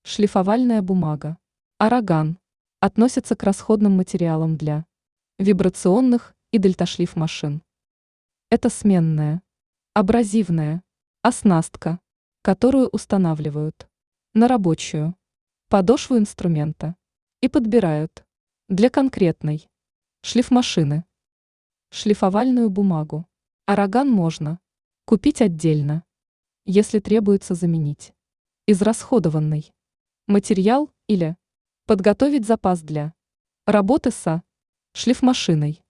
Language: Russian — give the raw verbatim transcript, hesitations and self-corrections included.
Шлифовальная бумага. Араган. Относится к расходным материалам для вибрационных и дельташлиф машин. Это сменная, абразивная оснастка, которую устанавливают на рабочую подошву инструмента и подбирают для конкретной шлифмашины. Шлифовальную бумагу. Араган можно купить отдельно, если требуется заменить израсходованный материал или подготовить запас для работы со шлифмашиной.